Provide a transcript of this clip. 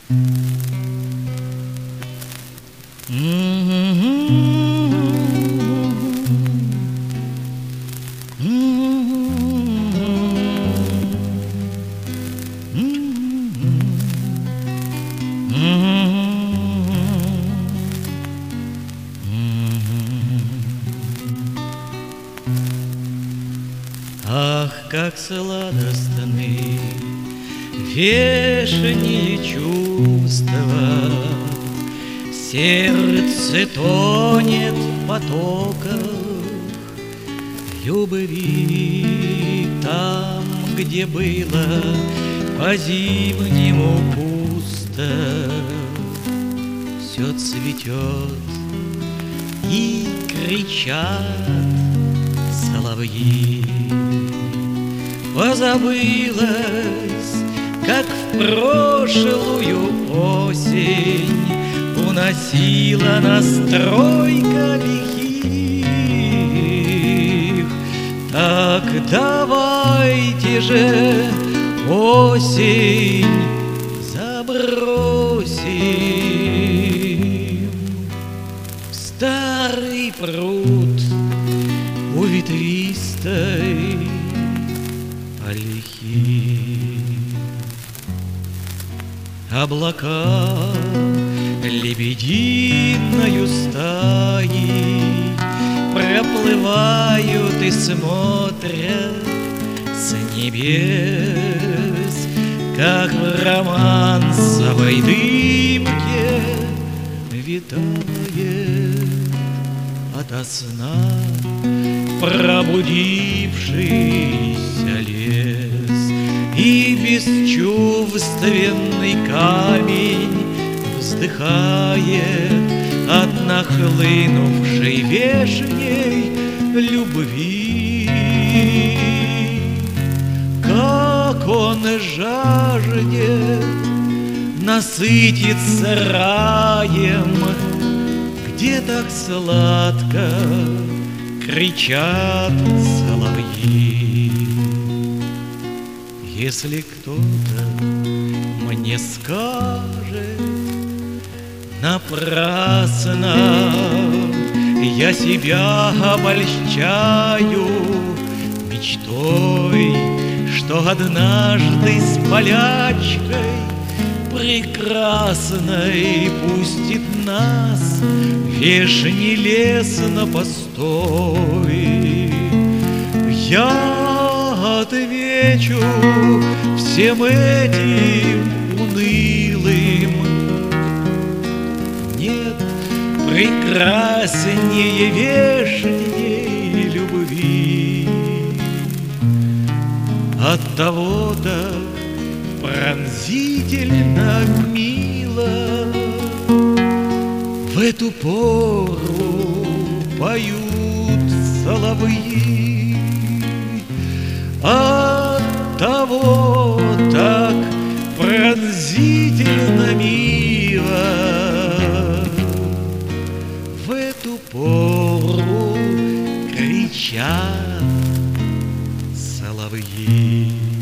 Ах, как сладостны вешние чувства, сердце тонет в потоках любви. Там, где было по-зимнему пусто, все цветет и кричат соловьи. Позабылось, как в прошлую осень уносила настрой лихих. Так давайте же осень забросим в старый пруд у ветвистой ольхи. Облака лебединою стаей проплывают и смотрят с небес, как в романсовой дымке витает ото сна пробудившийся лес, и бесчувственный камень вздыхает от нахлынувшей вешней любви. Как он жаждет насытиться раем, где так сладко кричат соловьи. Если кто-то мне скажет: напрасно я себя обольщаю мечтой, что однажды с полячкой прекрасной пустит нас вешний лес на постой, я отвечу всем этим унылым: нет прекраснее вешней любви. Оттого так пронзительно мило в эту пору поют соловьи. Оттого так пронзительно мило в эту пору кричат соловьи.